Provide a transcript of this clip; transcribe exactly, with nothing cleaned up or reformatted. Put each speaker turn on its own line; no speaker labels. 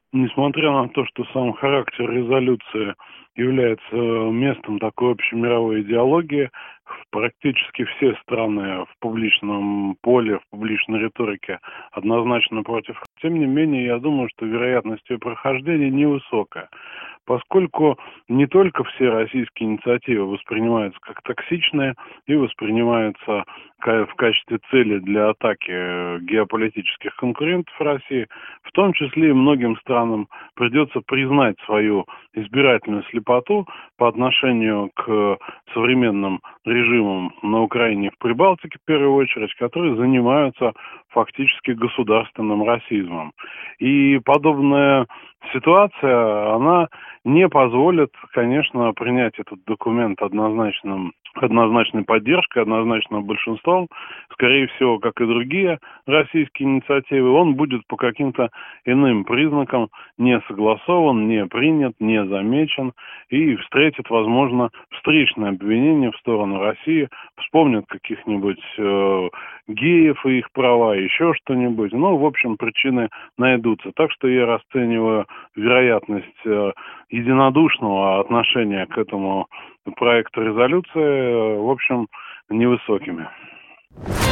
Несмотря на то, что сам характер резолюции является местом такой общемировой идеологии, практически все страны в публичном поле, в публичной риторике однозначно против. Тем не менее, я думаю, что вероятность ее прохождения невысокая, поскольку не только все российские инициативы воспринимаются как токсичные и воспринимаются в качестве цели для атаки геополитических конкурентов России, в том числе и многим странам придется признать свою избирательную слепоту по отношению к современным режимам на Украине и в Прибалтике, в первую очередь, которые занимаются фактически государственным расизмом. И подобная ситуация, она не позволит, конечно, принять этот документ однозначным, однозначной поддержкой, однозначным большинством. Скорее всего, как и другие российские инициативы, он будет по каким-то иным признакам не согласован, не принят, не замечен и встретит, возможно, встречное обвинение в сторону России, вспомнят каких-нибудь э, геев и их права, еще что-нибудь. Ну, в общем, причины найдутся. Так что я расцениваю вероятность э, единодушного отношения к этому проекту резолюции, в общем, невысокими.